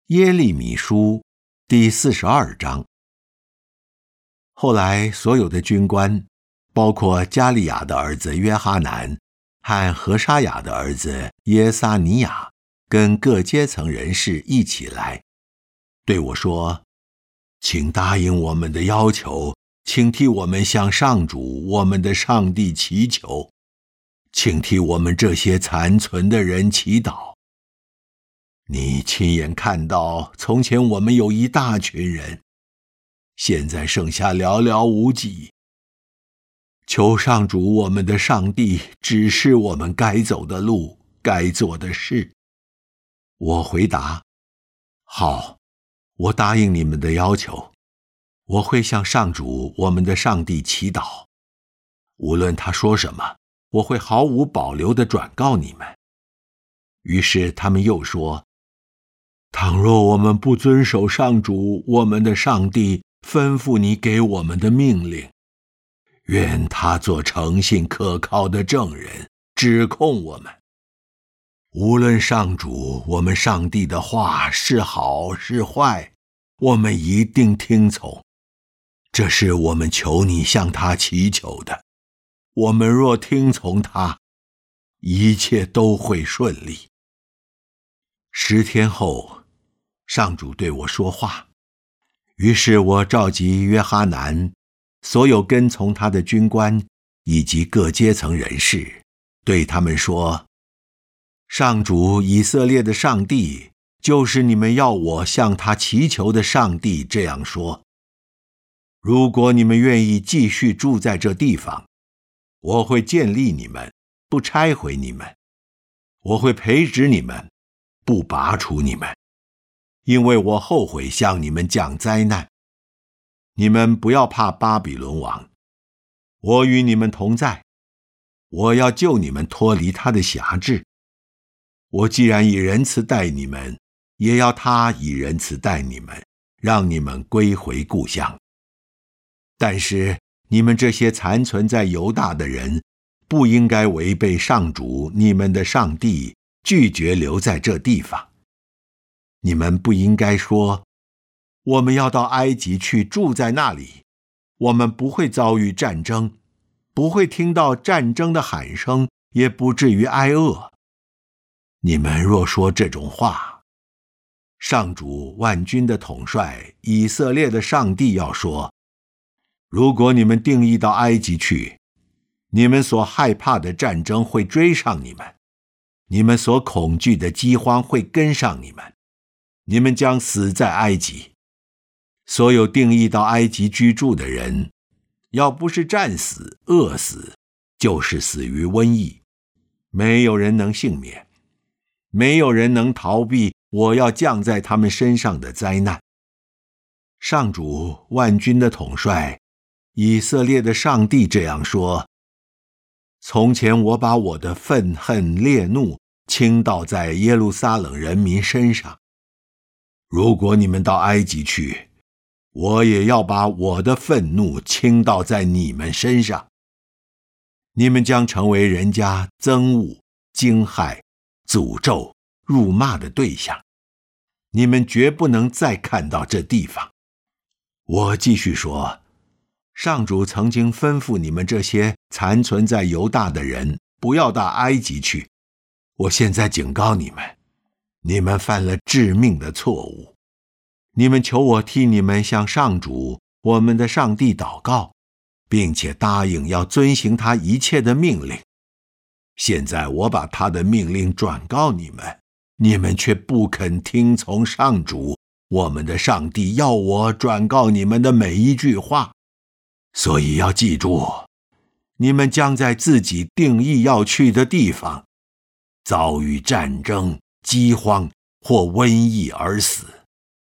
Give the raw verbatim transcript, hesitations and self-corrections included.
耶利米书第四十二章。后来所有的军官，包括加利亚的儿子约哈南和何沙雅的儿子耶撒尼亚，跟各阶层人士一起来，对我说：请答应我们的要求，请替我们向上主我们的上帝祈求，请替我们这些残存的人祈祷。你亲眼看到，从前我们有一大群人，现在剩下寥寥无几。求上主我们的上帝指示我们该走的路，该做的事。我回答：好，我答应你们的要求，我会向上主我们的上帝祈祷，无论他说什么，我会毫无保留地转告你们。于是他们又说：倘若我们不遵守上主我们的上帝吩咐你给我们的命令，愿他做诚信可靠的证人，指控我们。无论上主我们上帝的话是好是坏，我们一定听从。这是我们求你向他祈求的。我们若听从他，一切都会顺利。十天后，上主对我说话，于是我召集约哈南，所有跟从他的军官以及各阶层人士，对他们说：上主以色列的上帝，就是你们要我向他祈求的上帝，这样说：如果你们愿意继续住在这地方，我会建立你们，不拆毁你们；我会培植你们，不拔除你们，因为我后悔向你们降灾难。你们不要怕巴比伦王，我与你们同在，我要救你们脱离他的辖制。我既然以仁慈待你们，也要他以仁慈待你们，让你们归回故乡。但是你们这些残存在犹大的人，不应该违背上主你们的上帝，拒绝留在这地方。你们不应该说：我们要到埃及去住在那里，我们不会遭遇战争，不会听到战争的喊声，也不至于挨饿。你们若说这种话，上主万军的统帅以色列的上帝要说：如果你们定义到埃及去，你们所害怕的战争会追上你们，你们所恐惧的饥荒会跟上你们，你们将死在埃及。所有定义到埃及居住的人，要不是战死、饿死，就是死于瘟疫，没有人能幸免，没有人能逃避我要降在他们身上的灾难。上主万军的统帅以色列的上帝这样说：从前我把我的愤恨烈怒倾倒在耶路撒冷人民身上，如果你们到埃及去，我也要把我的愤怒倾倒在你们身上。你们将成为人家憎恶、惊骇、诅咒、辱骂的对象，你们绝不能再看到这地方。我继续说：上主曾经吩咐你们这些残存在犹大的人，不要到埃及去。我现在警告你们，你们犯了致命的错误。你们求我替你们向上主我们的上帝祷告，并且答应要遵行他一切的命令。现在我把他的命令转告你们，你们却不肯听从上主我们的上帝要我转告你们的每一句话。所以要记住，你们将在自己定义要去的地方遭遇战争、饥荒或瘟疫而死。